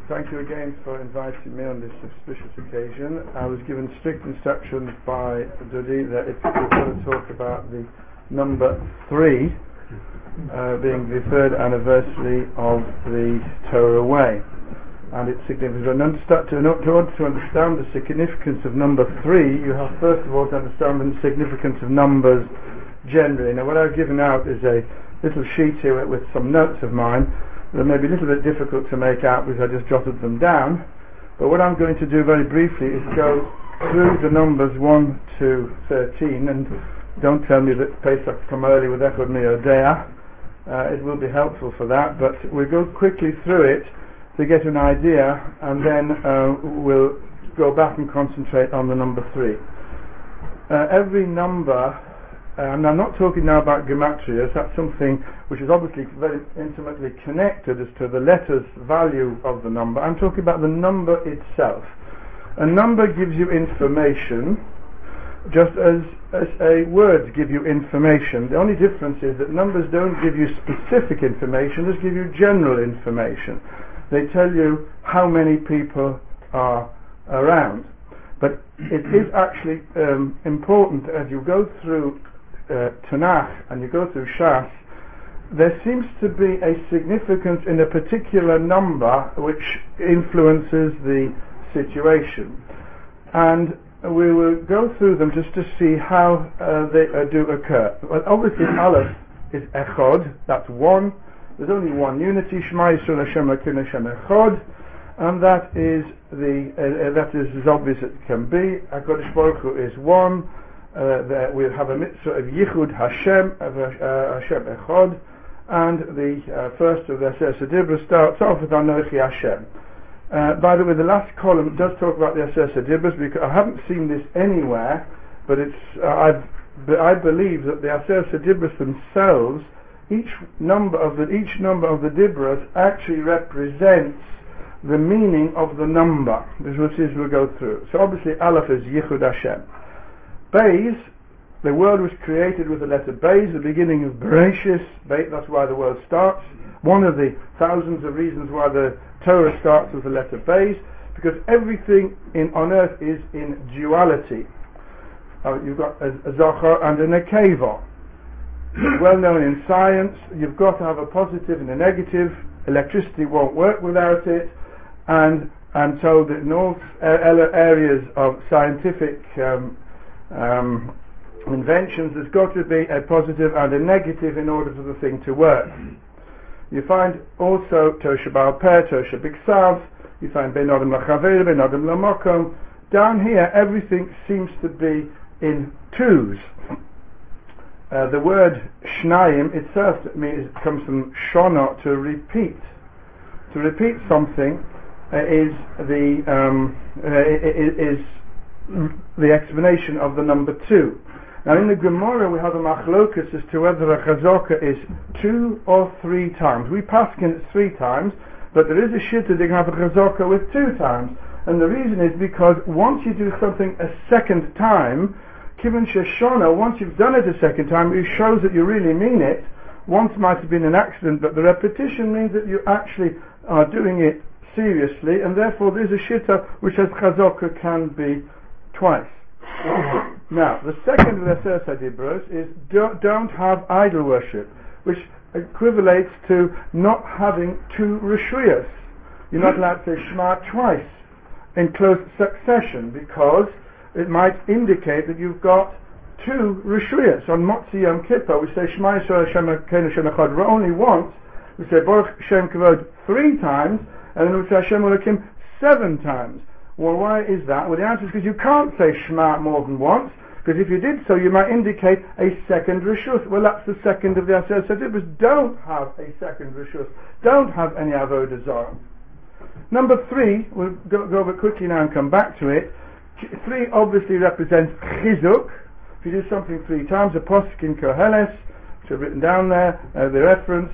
Thank you again for inviting me on this auspicious occasion. I was given strict instructions by Dudi that if we're going to talk about the number 3, being the 3rd anniversary of the Torah Way, and its significance. In order to understand the significance of number 3, you have first of all to understand the significance of numbers generally. Now, what I've given out is a little sheet here with some notes of mine. They may be a little bit difficult to make out because I just jotted them down, but what I'm going to do very briefly is go through the numbers 1 to 13, and don't tell me that Pesach come early with Echad Mi'odea. It will be helpful for that, but we'll go quickly through it to get an idea, and then we'll go back and concentrate on the number 3. Every number, and I'm not talking now about gematrias, that's something which is obviously very intimately connected as to the letter's value of the number. I'm talking about the number itself. A number gives you information, just as words give you information. The only difference is that numbers don't give you specific information, just give you general information. They tell you how many people are around. But it is actually important as you go through Tanakh and you go through Shas, there seems to be a significance in a particular number which influences the situation, and we will go through them just to see how they do occur. Well, obviously Aleph is Echad, that's 1. There's only one unity, Shema Yisrael Hashem Elokeinu Hashem Echad, and that is as obvious as it can be. HaKadosh Baruch Hu is 1. We have a mitzvah of Yichud Hashem, Hashem Echad, and the first of the Aseret Dibros starts off with Anochi Hashem. By the way, the last column does talk about the Aseret Dibros, because I haven't seen this anywhere, but I believe that the Aseret Dibros themselves, each number of the Dibros actually represents the meaning of the number. This is we'll go through. So obviously Aleph is Yichud Hashem. Beis, the world was created with the letter Beis, the beginning of Bereshis. That's why the world starts. One of the thousands of reasons why the Torah starts with the letter Beis, because everything on earth is in duality. You've got a Zachar and a Nekeva. It's well known in science, you've got to have a positive and a negative. Electricity won't work without it, and so that in all areas of scientific inventions, there's got to be a positive and a negative in order for the thing to work. You find also Tosha Baal Peh, Tosha Biksav, you find Ben Adam Lachaver, Ben Adam Lamokom. Down here everything seems to be in 2s. The word Shnayim itself comes from Shona, to repeat. To repeat something is the explanation of the number 2. Now in the Gemara we have a machlokas as to whether a chazaka is 2 or 3 times. We paskin it 3 times, but there is a shitta that you can have a chazaka with 2 times. And the reason is because once you do something a second time, Kivan Sheshona, once you've done it a second time, it shows that you really mean it. Once might have been an accident, but the repetition means that you actually are doing it seriously, and therefore there's a shitta which says chazaka can be twice. Now, the second of the Aseret Dibros is don't have idol worship, which equivalates to not having 2 Rishuyas. You're not allowed to say Shema twice in close succession, because it might indicate that you've got 2 Rishuyas. On Motzi Yom Kippur we say Shema Yisrael Hashem Elokeinu Hashem Echad only once, we say Baruch Shem Kavod 3 times, and then we say Hashem Elokim 7 times. Well, why is that? Well, the answer is because you can't say Shema more than once, because if you did so, you might indicate a second Rishus. Well, that's the second of the Aseret Dibros. Don't have a second Rishus. Don't have any Avodah Zarah. Number 3, we'll go over quickly now and come back to it. 3 obviously represents Chizuk. If you do something 3 times, a posuk in Koheles, which I've written down there, the reference,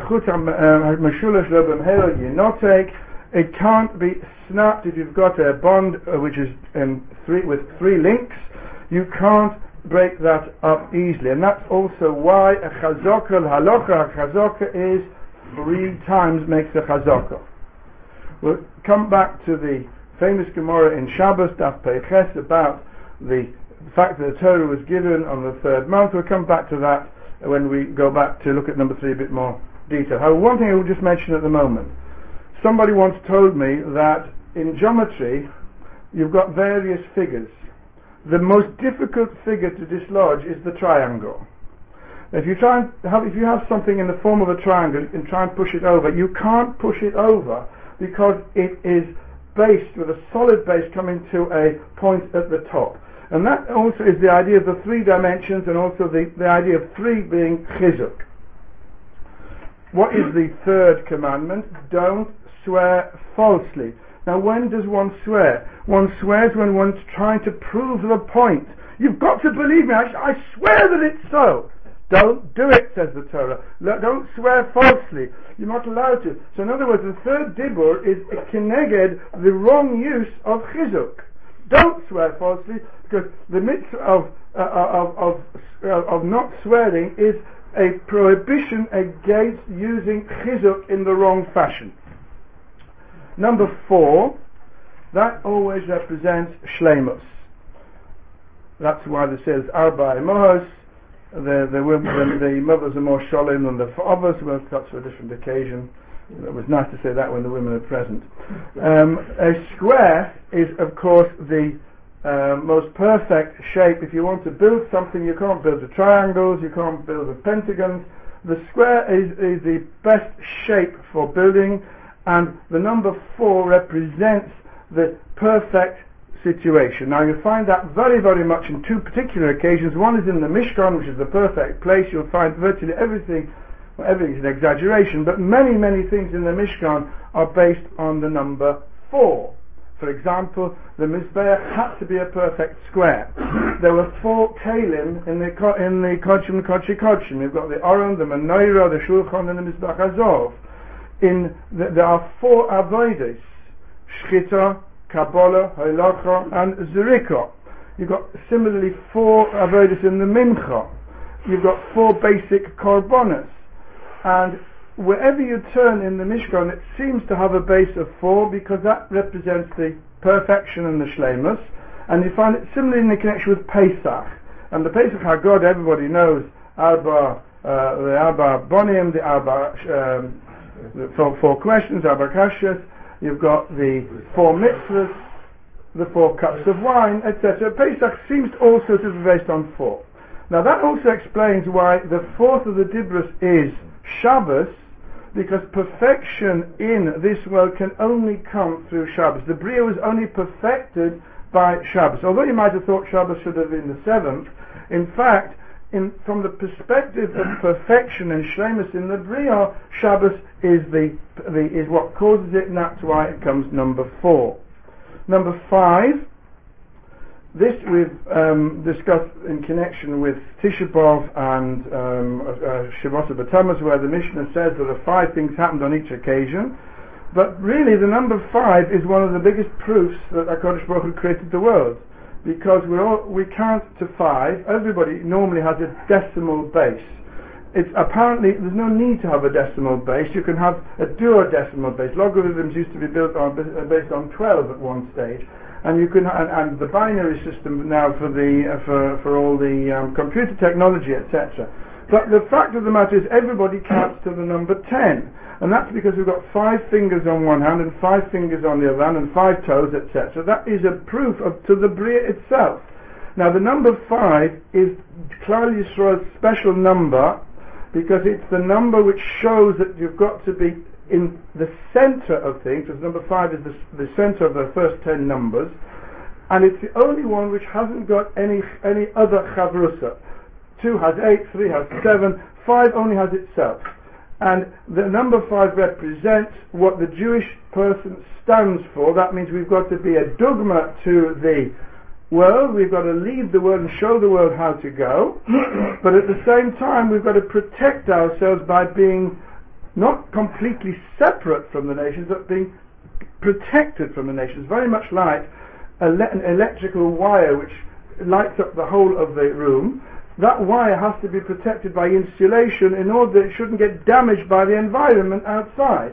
it can't be snapped if you've got a bond which is with 3 links. You can't break that up easily, and that's also why a chazaka, halacha chazaka is 3 times makes a chazaka. We'll come back to the famous Gemara in Shabbos, Daf Peiches, about the fact that the Torah was given on the third month. We'll come back to that when we go back to look at number 3 a bit more detail. However, one thing I will just mention at the moment. Somebody once told me that in geometry you've got various figures. The most difficult figure to dislodge is the triangle. If you have something in the form of a triangle and try and push it over, you can't push it over because it is based with a solid base coming to a point at the top. And that also is the idea of the 3 dimensions, and also the idea of 3 being chizuk. What is the third commandment? Don't swear falsely. Now, when does one swear? One swears when one's trying to prove the point. You've got to believe me, I swear that it's so. Don't do it, says the Torah. Don't swear falsely. You're not allowed to. So in other words, the third dibur is keneged the wrong use of chizuk. Don't swear falsely, because the mitzvah of not swearing is a prohibition against using chizuk in the wrong fashion. Number 4, that always represents shleimus. That's why they say arba emohos. The mothers are more sholem than the fathers. Well, that's for a different occasion. It was nice to say that when the women are present. A square is, of course, the most perfect shape. If you want to build something, you can't build with triangles, you can't build with pentagons. The square is the best shape for building, and the number 4 represents the perfect situation. Now you find that very, very much in 2 particular occasions. One is in the Mishkan, which is the perfect place. You'll find virtually everything. Well, everything is an exaggeration, but many, many things in the Mishkan are based on the number 4. For example, the Mizbeach had to be a perfect square. There were 4 Kalim in the Kodshim and Kodshi Kodshim. You've got the Aron, the Menorah, the Shulchan, and the Mizbeach Azov. There are 4 Avodas: Shchita, Kabbalah, Halacha, and Zerika. You've got similarly 4 Avodas in the Mincha. You've got 4 basic Korbanos. And wherever you turn in the Mishkan, it seems to have a base of 4, because that represents the perfection and the shleimus. And you find it similarly in the connection with Pesach. And the Pesach Haggadah, everybody knows, the Arba Bonim, the Arba, the 4 questions, Arba Kashas. You've got the 4 mitzvahs, the 4 cups of wine, etc. Pesach seems also to be based on 4. Now that also explains why the 4th of the Dibros is Shabbos, because perfection in this world can only come through Shabbos. The Bria was only perfected by Shabbos. Although you might have thought Shabbos should have been the 7th, in fact, from the perspective of perfection and shleimus in the Bria, Shabbos is what causes it, and that's why it comes number 4. Number 5, this we've discussed in connection with Tisha B'Av and Shavuot B'Tammuz, where the Mishnah says that the 5 things happened on each occasion. But really, the number 5 is one of the biggest proofs that HaKadosh Baruch Hu created the world, because we count to 5. Everybody normally has a decimal base. It's apparently there's no need to have a decimal base. You can have a duodecimal base. Logarithms used to be based on 12 at one stage. And you can, and the binary system now for all the computer technology, etc. But the fact of the matter is, everybody counts to the number 10, and that's because we've got 5 fingers on one hand and 5 fingers on the other hand and 5 toes, etc. That is a proof to the Bria itself. Now the number 5 is Klal Yisrael's special number, because it's the number which shows that you've got to be in the center of things, because number 5 is the center of the first 10 numbers, and it's the only one which hasn't got any other chavrusa. 2 has 8, 3 has 7, 5 only has itself. And the number 5 represents what the Jewish person stands for. That means we've got to be a dogma to the world, we've got to lead the world and show the world how to go, but at the same time we've got to protect ourselves by being not completely separate from the nations, but being protected from the nations, very much like an electrical wire which lights up the whole of the room. That wire has to be protected by insulation in order that it shouldn't get damaged by the environment outside.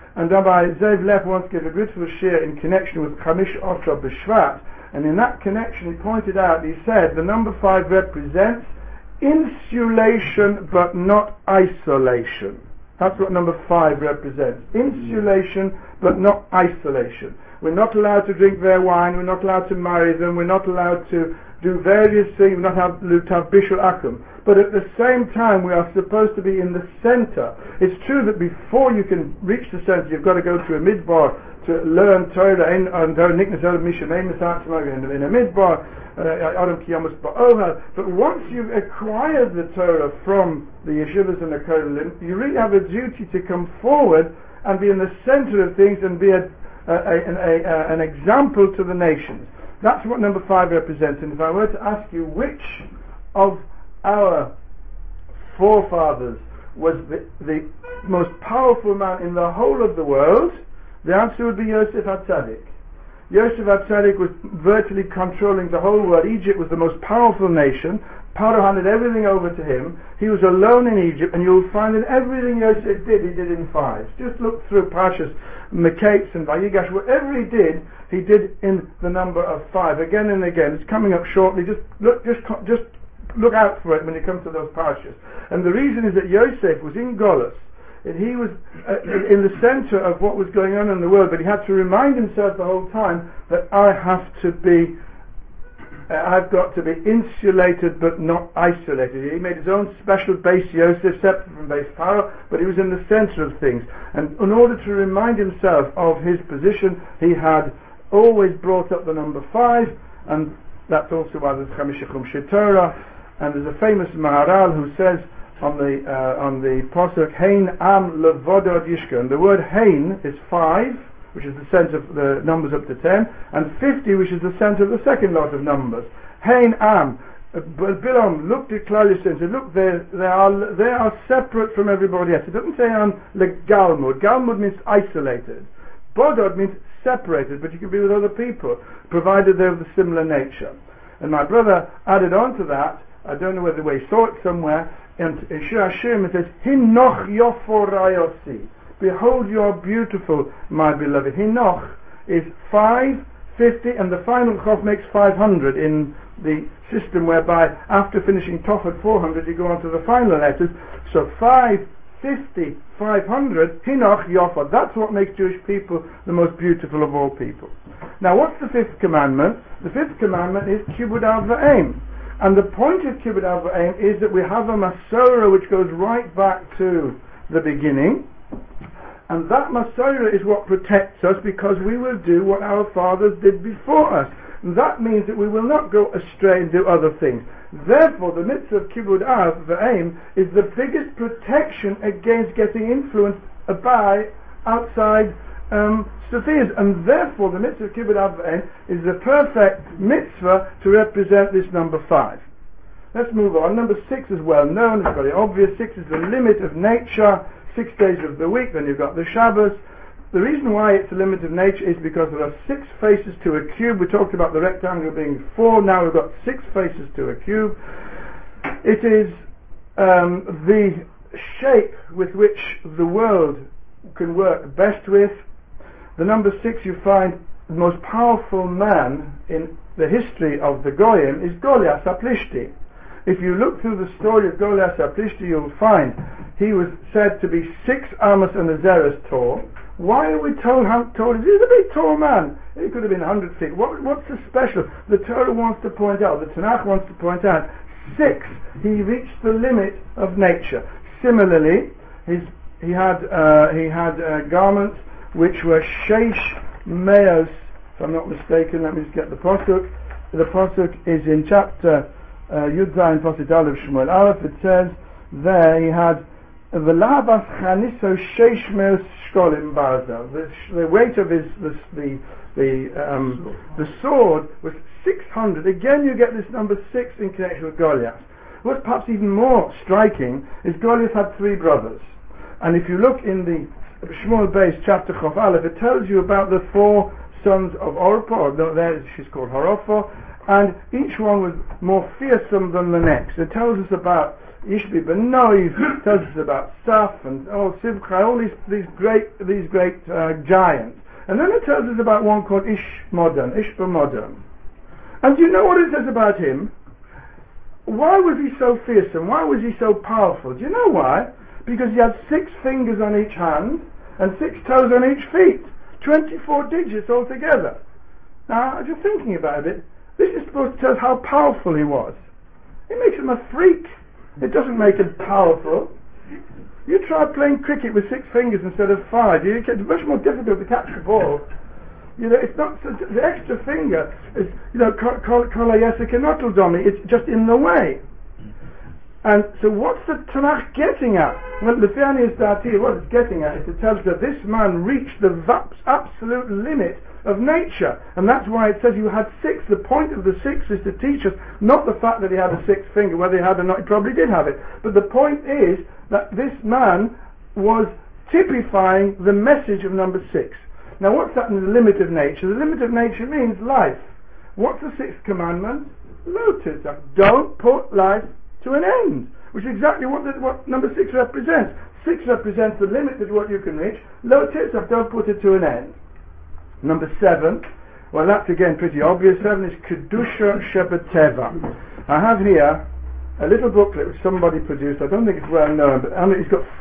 and Rabbi Zev Lev once gave a beautiful shir in connection with Chamish Osra B'Shvat, and in that connection he pointed out, he said, the number 5 represents insulation but not isolation. That's what number 5 represents. Insulation but not isolation. We're not allowed to drink their wine, we're not allowed to marry them, we're not allowed to do various things, we're not allowed to have Bishul Akum. But at the same time we are supposed to be in the center. It's true that before you can reach the center you've got to go to a midbar to learn Torah in a midbar, but once you've acquired the Torah from the yeshivas and the kohelim, you really have a duty to come forward and be in the center of things and be an example to the nations. That's what number 5 represents. And if I were to ask you which of our forefathers was the most powerful man in the whole of the world, the answer would be Yosef HaTzadik. Yosef HaTzadik was virtually controlling the whole world. Egypt was the most powerful nation. Paro handed everything over to him. He was alone in Egypt, and you'll find that everything Yosef did, he did in 5. Just look through Parshas Mekates and Vayigash. Whatever he did in the number of 5 again and again. It's coming up shortly. Just look out for it when you come to those Parshas. And the reason is that Yosef was in Golus, and he was in the center of what was going on in the world, but he had to remind himself the whole time that I've got to be insulated but not isolated. He made his own special base Yosef, separate from base Paro, but he was in the center of things. And in order to remind himself of his position, he had always brought up the number 5, and that's also why there's Chamisha Chumshei Torah. And there's a famous Maharal who says on the Pasuk, Hein Am Levodo Yishka, and the word Hein is 5, which is the center of the numbers up to 10, and 50, which is the center of the second lot of numbers. Hein Am. Bilam looked at Klal Yisrael and said, look, they are separate from everybody else. It doesn't say on Galmud. Galmud means isolated. Bodod means separated, but you can be with other people, provided they're of a similar nature. And my brother added on to that, I don't know whether he saw it somewhere, and in Shir Hashem it says, Hinoch Yofor Rayosi. Behold, you are beautiful, my beloved. Hinoch is 5, 50, and the final Chof makes 500 in the system whereby after finishing Tov at 400 you go on to the final letters. So 5, 50, 500, Hinoch Yofor. That's what makes Jewish people the most beautiful of all people. Now what's the 5th commandment? The 5th commandment is Kibud Av V'Aim. And the point of Kibud Av V'Aim is that we have a Masorah which goes right back to the beginning. And that Masorah is what protects us, because we will do what our fathers did before us. And that means that we will not go astray and do other things. Therefore, the mitzvah of Kibud Av V'Aim is the biggest protection against getting influenced by outside Sophias. And therefore, the mitzvah of Kibud Av V'Aim is the perfect mitzvah to represent this number 5. Let's move on. Number 6 is well known, it's very obvious. 6 is the limit of nature. 6 days of the week, then you've got the Shabbos. The reason why it's a limit of nature is because there are 6 faces to a cube. We talked about the rectangle being 4, now we've got 6 faces to a cube. It is the shape with which the world can work best with. The number 6, you find the most powerful man in the history of the Goyim is Goliath HaPlishti. If you look through the story of Goliath HaPlishti, you'll find he was said to be 6 amos and a zeros tall. Why are we told how tall he is? He's a big tall man. He could have been 100 feet. What's the special? The Torah wants to point out, the Tanakh wants to point out, 6, he reached the limit of nature. Similarly, he had garments which were sheish meos, if I'm not mistaken. Let me just get the pasuk. The pasuk is in chapter Yud Zayin pasuk Aleph Shmuel Aleph. It says there he had v'labas chaniso sheish meos shkolim barza. The weight of the sword was 600. Again, you get this number 6 in connection with Goliath. What's perhaps even more striking is Goliath had 3 brothers, and if you look in the Shmuel Beis chapter Chof Aleph, it tells you about the 4 sons of Orpah. There she's called Horophah, and each one was more fearsome than the next. It tells us about Ishbi Benoiv tells us about Saf and Sivcha, all these great giants. And then it tells us about one called Ishbamodon. And do you know what it says about him? Why was he so fearsome? Why was he so powerful? Do you know why? Because he had 6 fingers on each hand and 6 toes on each feet. 24 digits altogether. Now, just thinking about it, this is supposed to tell us how powerful he was. It makes him a freak. It doesn't make him powerful. You try playing cricket with 6 fingers instead of 5. It's much more difficult to catch the ball. It's not the extra finger is it's just in the way. And so what's the Tanakh getting at? Well, the Fiani Dati, what it's getting at is to tell us that this man reached the absolute limit of nature, and that's why it says you had 6. The point of the 6 is to teach us not the fact that he had a 6th finger, whether he had or not, he probably did have it, but the point is that this man was typifying the message of number 6. Now what's that in the limit of nature? The limit of nature means life. What's the 6th commandment? Lo titzach. Don't put life to an end, which is exactly what number 6 represents. 6 represents the limit of what you can reach. Lo titzach, don't put it to an end. Number 7, well that's again pretty obvious. 7 is Kedusha Shebeteva. I have here a little booklet which somebody produced. I don't think it's well known, but it's got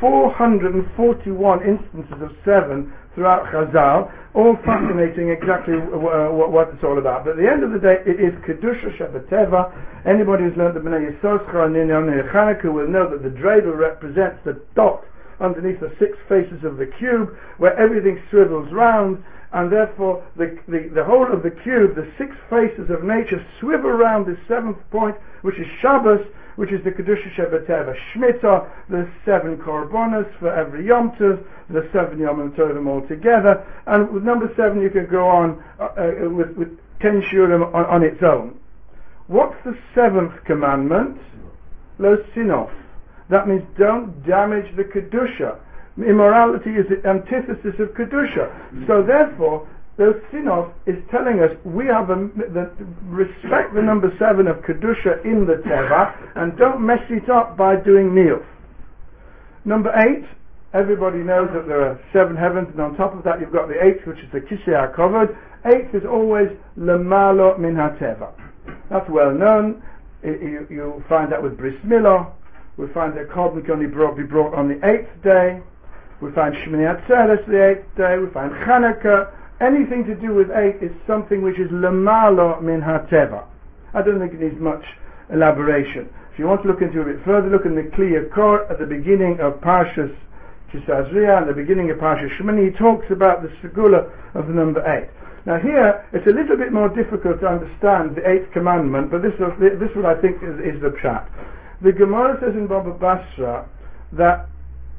441 instances of 7 throughout Chazal, all fascinating exactly what it's all about. But at the end of the day, it is Kedusha Shebeteva. Anybody who's learned the Bnei Yisoscha and Chanukah will know that the dreidel represents the dot underneath the 6 faces of the cube, where everything swivels round, and therefore the whole of the cube, the 6 faces of nature, swivel around this 7th point, which is Shabbos, which is the Kedusha Shebeteva. Shemitah, the 7 korbanos for every Yom Tov, the 7 Yom Tovim altogether, and with number 7 you can go on with 10 shurim on its own. What's the 7th commandment? Lo sinof. That means don't damage the Kedusha. Immorality is the antithesis of Kedusha. So therefore, the Sinov is telling us we have respect the number 7 of Kedusha in the Teva and don't mess it up by doing Niyuf. Number 8, everybody knows that there are 7 heavens, and on top of that you've got the 8th, which is the Kisei HaKavod. 8th is always Lemalo Min HaTeva. That's well known. You find that with Bris Milah. We find that Korban can only be brought on the 8th day. We find Shmini Atzeres the 8th day. We find Chanukah. Anything to do with 8 is something which is Lemalo Min HaTeva. I don't think it needs much elaboration. If you want to look into it a bit further, look in the Kli Yakor at the beginning of Parshas Kisazriah and the beginning of Parshas Shmini. He talks about the Segula of the number 8. Now here, it's a little bit more difficult to understand the 8th commandment, but this is what I think is the pshat. The Gemara says in Baba Basra that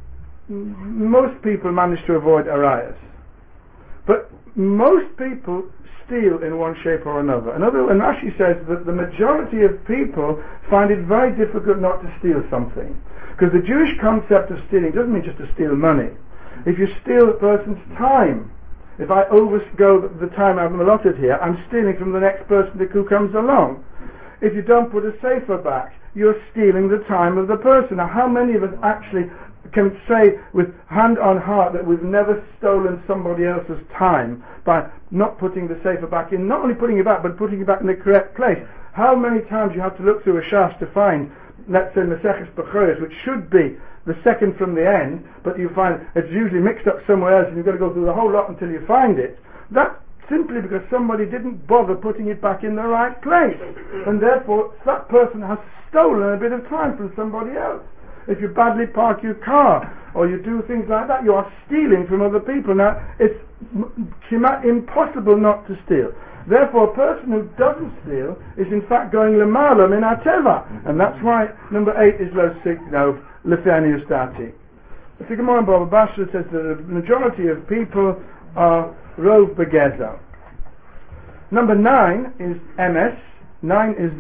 most people manage to avoid arayas, but most people steal in one shape or another. And Rashi says that the majority of people find it very difficult not to steal something, because the Jewish concept of stealing doesn't mean just to steal money. If you steal a person's time, if I overgo the time I've allotted here, I'm stealing from the next person who comes along. If you don't put a sefer back, you're stealing the time of the person. Now, how many of us actually can say with hand on heart that we've never stolen somebody else's time by not putting the sefer back in, not only putting it back, but putting it back in the correct place? How many times you have to look through a shas to find, let's say, Maseches Bechoros, which should be the second from the end, but you find it's usually mixed up somewhere else and you've got to go through the whole lot until you find it. That's simply because somebody didn't bother putting it back in the right place, and therefore that person has stolen a bit of time from somebody else. If you badly park your car or you do things like that, you are stealing from other people. Now, it's impossible not to steal. Therefore, a person who doesn't steal is in fact going Lemala Min HaTeva, and that's why number 8 is Lo Signov Lefani Ustati. The Gemara in Baba Basra says that the majority of people are Rov Begezer. Number 9 is MS. 9 is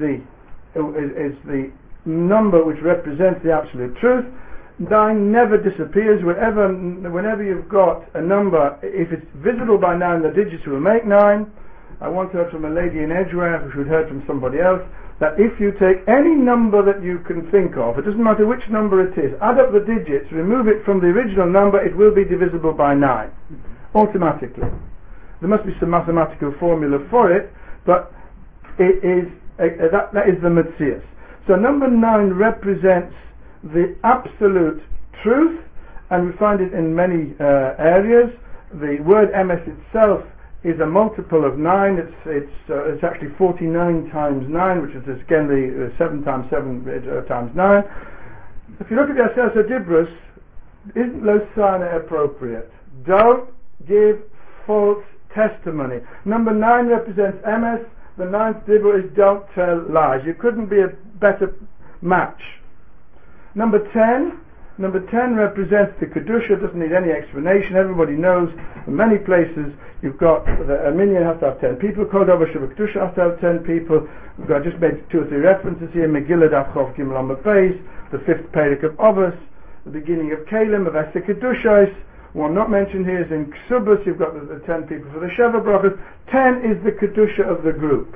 the number which represents the absolute truth. 9 never disappears. Whenever you've got a number, if it's visible by 9, the digits will make 9. I once heard from a lady in Edgware, who had heard from somebody else, that if you take any number that you can think of, it doesn't matter which number it is, add up the digits, remove it from the original number, it will be divisible by 9, automatically. There must be some mathematical formula for it, but it is that is the Metzias. So number 9 represents the absolute truth, and we find it in many areas. The word emes itself is a multiple of 9. It's actually 49 times 9, which is again the 7 times 7 times 9. If you look at the Aseret Dibros, isn't Losana appropriate? Don't give false testimony. Number 9 represents emes. The 9th Dibur is don't tell lies. You couldn't be a better match. Number 10 represents the Kedusha, doesn't need any explanation. Everybody knows in many places you've got a minyan has to have 10 people, Kodova Shabbat Kedusha has to have 10 people. I just made 2 or 3 references here, Megillah Daf Chov Gimel Amud Beis, the 5th Perek of Avos, the beginning of Kalim, of Esther Kedushos. One not mentioned here is in Ksubas, you've got the 10 people for the Sheva Brachos. 10 is the Kedusha of the group.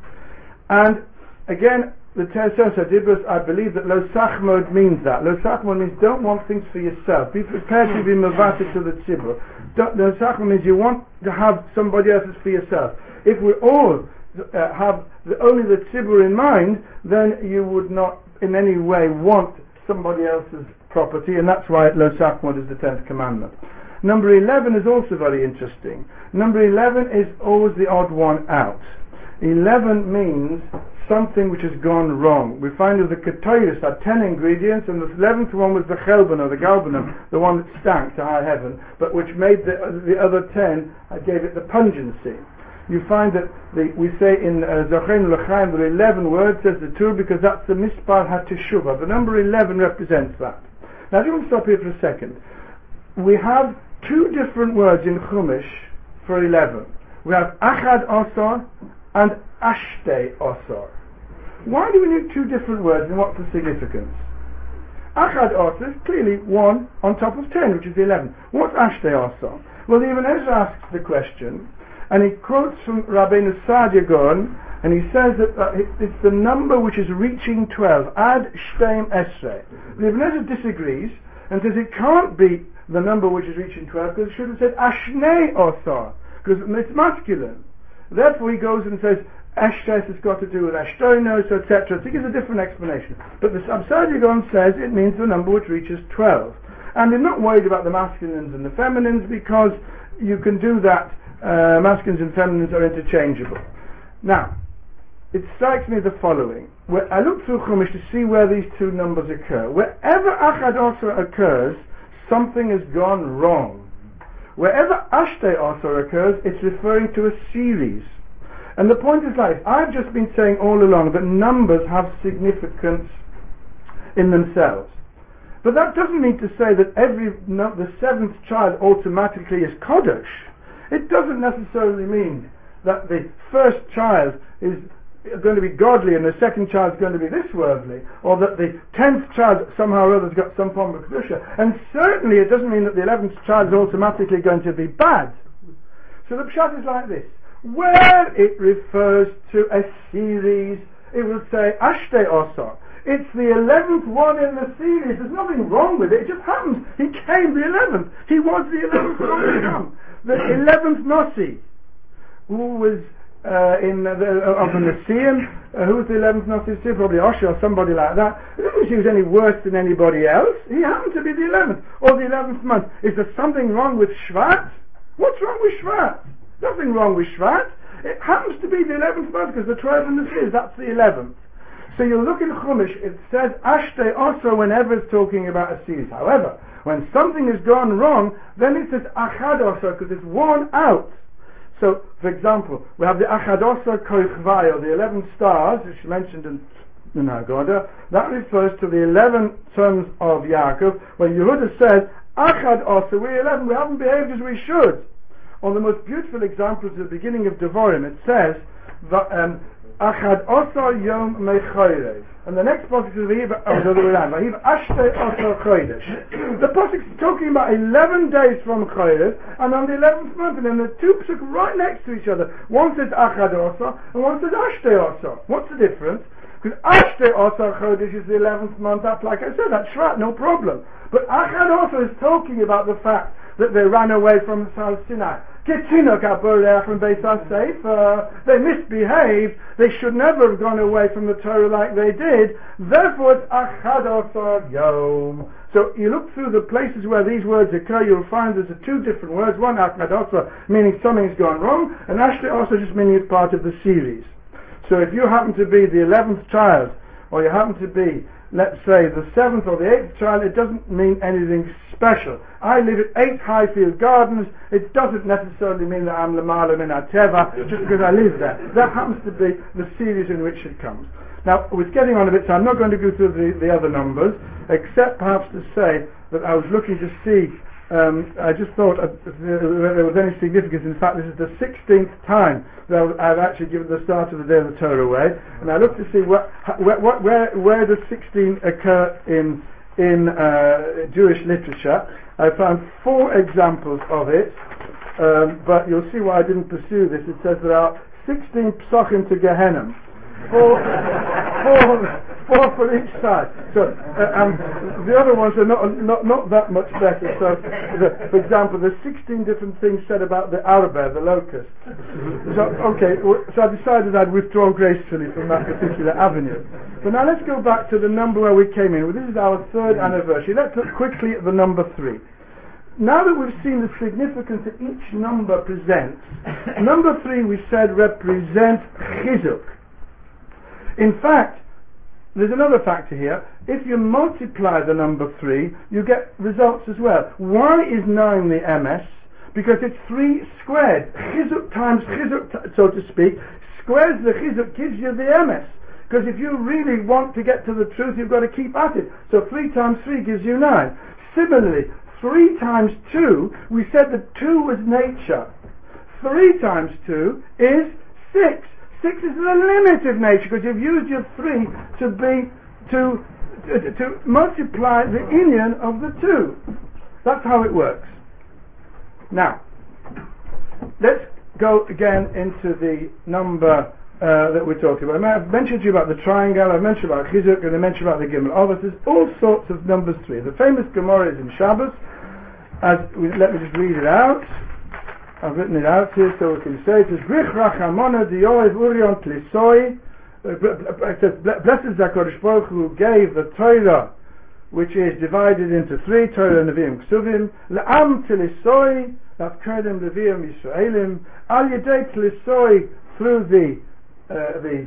And again, the Aseret Dibros, I believe that Lo Sachmod means that. Lo Sachmod means don't want things for yourself. Be prepared to be Mavatir to the Tzibur. Lo Sachmod means you want to have somebody else's for yourself. If we all have only the Tzibur in mind, then you would not in any way want somebody else's property, and that's why Lo Sachmod is the 10th commandment. Number 11 is also very interesting. Number 11 is always the odd one out. 11 means something which has gone wrong. We find that the Ketores had 10 ingredients, and the 11th one was the Chelban or the Galbanum, the one that stank to high heaven, but which made the other 10, gave it the pungency. You find that we say in Zocheinu L'chaim, there are 11 words, says the Tur, because that's the Mispar HaTeshuvah. The number 11 represents that. Now, I do want to stop here for a second. We have 2 different words in Chumash for 11. We have Achad Osor and Ashtei Osor. Why do we need 2 different words, and what's the significance? Achad Osor is clearly 1 on top of 10, which is 11. What's Ashtei Osor? Well, the Ibn Ezra asks the question, and he quotes from Rabbeinu Saadia Gaon, and he says that it's the number which is reaching 12, Ad Shteim Esrei. The Ibn Ezra disagrees and says it can't be the number which is reaching 12, because it should have said Ashnei Osor, because it's masculine. Therefore he goes and says Ashtes has got to do with Ashtonos, etc. So he gives a different explanation. But the Saadia Gaon says it means the number which reaches 12. And they're not worried about the masculines and the feminines, because you can do that. Masculines and feminines are interchangeable. Now, it strikes me the following. I look through Chumash to see where these 2 numbers occur. Wherever Achad Osor occurs, something has gone wrong. Wherever Ashtei Osor occurs, it's referring to a series. And the point is like, I've just been saying all along that numbers have significance in themselves. But that doesn't mean to say that the 7th child automatically is Kodesh. It doesn't necessarily mean that the first child is going to be godly and the second child is going to be this worldly, or that the 10th child somehow or other has got some form of Kedusha. And certainly it doesn't mean that the 11th child is automatically going to be bad. So the pshat is like this. Where it refers to a series, it will say Ashtei Osor. It's the 11th one in the series. There's nothing wrong with it. It just happens. He came the 11th. He was the 11th one to come. The 11th Nossi, who was of the Nasiim, who was the 11th Nossi? Probably Osher or somebody like that. I don't think he was any worse than anybody else. He happened to be the 11th, or the 11th month. Is there something wrong with Shvat? What's wrong with Shvat? Nothing wrong with Shvat. It happens to be the 11th month, because the 12 in the series, that's the 11th. So you look in Chumash, it says Ashtei Osor whenever it's talking about a series. However, when something has gone wrong, then it says Achad Osor, because it's worn out. So, for example, we have the Achad Osor Koichvai, or the 11 stars, which is mentioned in the Haggadah. That refers to the 11 sons of Yaakov, when Yehuda says, Achad Osor, we're 11, we haven't behaved as we should. On the most beautiful example is the beginning of Devarim. It says that Achad Osar Yom Mechoyrev. And the next pasuk is the other way around. Ashtei Osar Chodesh. The pasuk is talking about 11 days from Chodesh, and on the 11th month, and then the two pasuk right next to each other. One says Achad Osar, and one says Ashtei Osar. What's the difference? Because Ashtei Osar Chodesh is the 11th month. That's, like I said, that's right, no problem. But Achad Osar is talking about the fact that they ran away from South Sinai. They misbehaved. They should never have gone away from the Torah like they did. Therefore, it's Achad Osar Yom. So you look through the places where these words occur, you'll find there's two different words. One, Achad Osar, meaning something's gone wrong, and Ashtei Osar just meaning it's part of the series. So if you happen to be the 11th child, or you happen to be, let's say, the 7th or the 8th child, it doesn't mean anything special. I live at 8 Highfield Gardens. It doesn't necessarily mean that I'm Lamala Min Ateva just because I live there. That happens to be the series in which it comes. Now, we're getting on a bit, so I'm not going to go through the other numbers, except perhaps to say that I was looking to see, I just thought there was any significance. In fact, this is the 16th time that I've actually given the start of the Day of the Torah away, and I looked to see where does 16 occur in Jewish literature. I found 4 examples of it, but you'll see why I didn't pursue this. It says there are 16 psachim to Gehenna. 4 for each side. So the other ones are not that much better. So, for example, there's 16 different things said about the arba, the locust. So I decided I'd withdraw gracefully from that particular avenue. But now let's go back to the number where we came in. Well, this is our 3rd anniversary. Let's look quickly at the number 3. Now that we've seen the significance that each number presents, number 3 we said represents chizuk. In fact, there's another factor here. If you multiply the number 3, you get results as well. Why is 9 the MS? Because it's 3 squared. Chizuk times chizuk, so to speak, squares the chizuk, gives you the MS. Because if you really want to get to the truth, you've got to keep at it. So 3 times 3 gives you 9. Similarly, 3 times 2, we said that 2 was nature. 3 times 2 is 6. 6 is the limit of nature, because you've used your 3 to multiply the union of the 2. That's how it works. Now, let's go again into the number that we're talking about. I've mentioned to you about the triangle, I've mentioned about Chizuk, and I mentioned about the Gimel. There's all sorts of numbers 3. The famous Gemara is in Shabbos. Let me just read it out. I've written it out here so we can say it says Brich Rachamona Dioev Urion Tlisoi. It says, blessed is HaKadosh Baruch Hu who gave the Torah, which is divided into 3, Torah Nevi'im Ksuvim, Le'am Tlisoi, Lafkedem Levi'im Yisraelim, Al Yedei Tlisoi, through the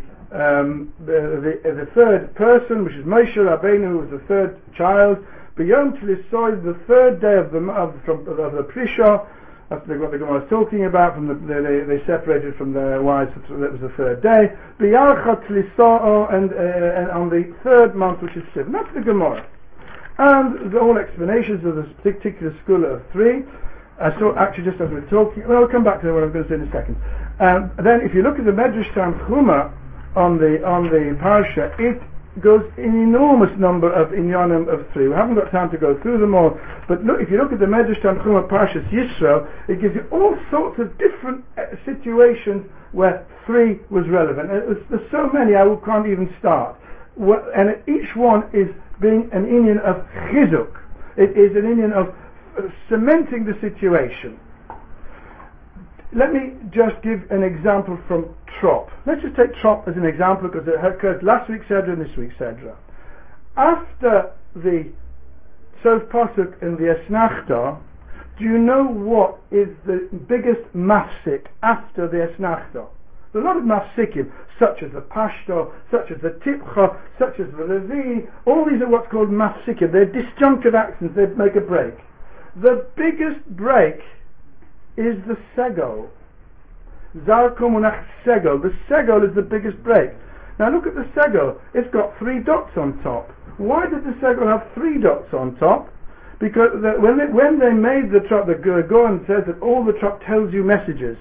3rd person, which is Moshe Rabbeinu, who was the 3rd child, B'yom Tlisoi, the 3rd day of the Prisha. That's what the Gemara is talking about. They separated from their wives. That was the 3rd day. B'yarchat Lisa'o, and on the 3rd month, which is Sivan. That's the Gemara. And the whole explanations of this particular school of 3. So actually, just as we're talking, well, I'll come back to what I'm going to say in a second. Then, if you look at the Medrash Tanchuma on the parsha, it goes an enormous number of inyanim of 3. We haven't got time to go through them all, but look, if you look at the Medrash Tanchuma Parshas Yisro, it gives you all sorts of different situations where 3 was relevant. There's so many I can't even start. And each one is being an inyan of chizuk. It is an inyan of cementing the situation. Let me just give an example from Trop. Let's just take Trop as an example because it occurs last week's Sedra and this week's Sedra. After the Sof Pasuk in the Esnachta, do you know what is the biggest mafsik after the Esnachta? There are a lot of mafsikim, such as the Pashto, such as the Tipcha, such as the Levi. All these are what's called mafsikim. They're disjunctive accents, they make a break. The biggest break is the Segol. Zarko Munach Segol. The Segol is the biggest break. Now look at the Segol. It's got 3 dots on top. Why did the Segol have 3 dots on top? Because when they made the Trop, the Goran says that all the Trop tells you messages.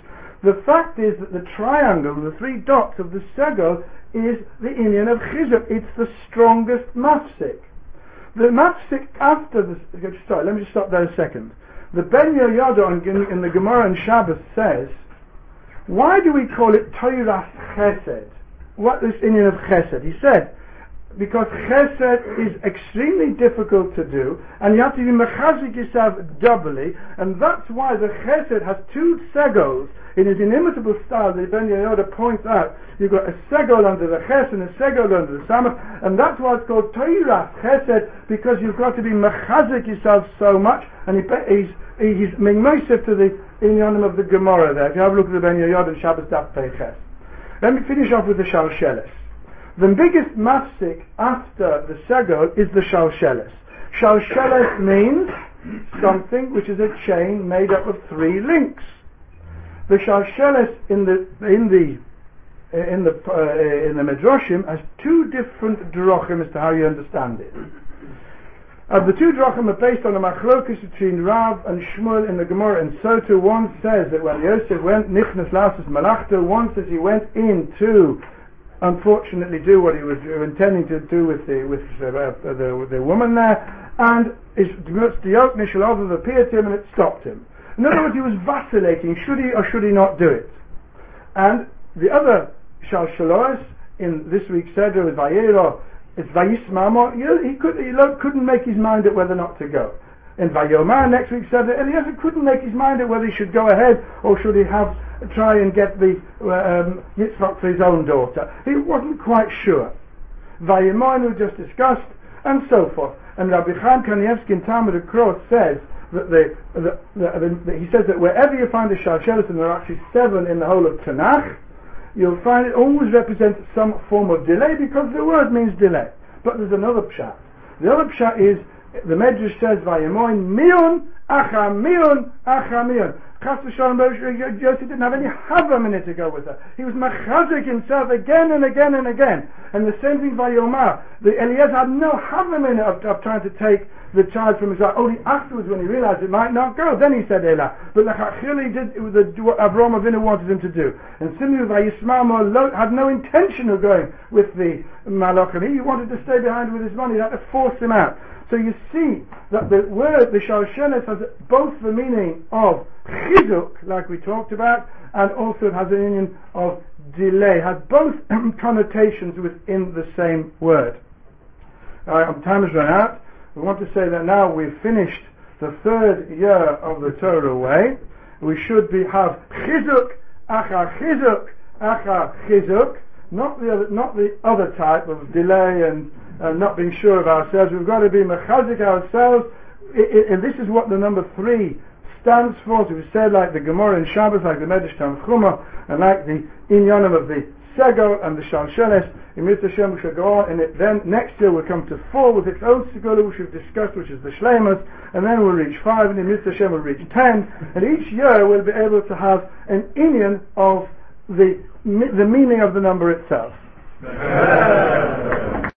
The fact is that the triangle, the three dots of the segol, is the inyan of chizuk. It's the strongest mafsik. The mafsik after the... Sorry, let me just stop there a second. The Ben Yehoyada in the Gemara and Shabbos says, why do we call it Toiras Chesed? What is inyan of Chesed? He said, because Chesed is extremely difficult to do, and you have to be mechazik yourself doubly, and that's why the Chesed has two segols in his inimitable style. The Ben Yehoyada points out, you've got a segol under the Ches and a segol under the Samach, and that's why it's called Toiras Chesed, because you've got to be mechazik yourself so much, and he's mingmosif to the inyanim of the Gemara there. If you have a look at the Ben Yehoyada and Shabbos Daf Pei Ches. Let me finish off with the Shalsheles. The biggest mafsik after the segol is the Shalsheles. Shalsheles means something which is a chain made up of three links. The Shalsheles in the Midrashim has two different drachim as to how you understand it. The two drachim are based on a machlokus between Rav and Shmuel in the Gemara and Sota. One says that when Yosef went nichnas lasus malachto, one says he went in to unfortunately do what he was intending to do with the woman there, and his diok nishalav appeared to him and it stopped him. In other words, he was vacillating, should he or should he not do it? And the other Shalshelos in this week's Seder is Vayero, it's Vayismamo. He couldn't make his mind up whether or not to go. In Vayomar next week said that Eliezer couldn't make his mind up whether he should go ahead or should he try and get the Yitzchak for his own daughter. He wasn't quite sure. Vayimon, we just discussed, and so forth. And Rabbi Chaim Kanievsky in Talmud Akros says that he says that wherever you find a Shalsheles, and there are actually 7 in the whole of Tanakh, you'll find it always represents some form of delay, because the word means delay. But there's another pshat. The other pshat is, the Medrash says, Vayemoin mion acha mion acha mion. Chas v'shalom, Yosef didn't have any hava minute to go with her. He was machazik himself again and again and again. And the same thing Vayomar. The Eliezer had no hava minute of trying to take the child from his life. Only afterwards, when he realized it might not go, then he said Elah. But the Chachil did what Avraham Avinu wanted him to do. And similarly, Vayismael had no intention of going with the Malachim. He wanted to stay behind with his money. He had to force him out. So you see that the word, the Shalsheles, has both the meaning of chizuk, like we talked about, and also it has the meaning of delay. It has both connotations within the same word. Time has run out. We want to say that now we've finished the 3rd year of the Torah way. We should have chizuk, acha chizuk, acha chizuk, not the other type of delay and not being sure of ourselves. We've got to be mechazik ourselves, and this is what the number 3 stands for. So we said, like the Gemara in Shabbos, like the Medrash Tanchuma, and like the inyanim of the segol and the Shalsheles. In Mitzvah Hashem we shall go on, and then next year we'll come to 4 with its own segula, which we've discussed, which is the Shleimus, and then we'll reach 5, and in Mitzvah Hashem we'll reach 10, and each year we'll be able to have an inyan of the meaning of the number itself.